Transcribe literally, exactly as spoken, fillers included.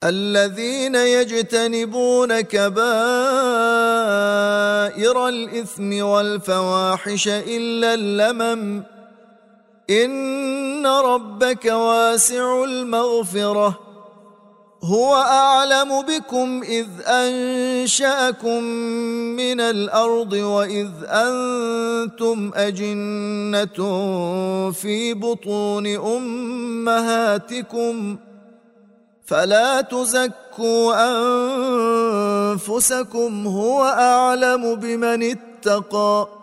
الذين يجتنبون كبائر الإثم والفواحش إلا اللمم إن ربك واسع المغفرة هو أعلم بكم إذ أنشأكم من الأرض وإذ أنتم أجنة في بطون أمهاتكم فلا تزكوا أنفسكم هو أعلم بمن اتقى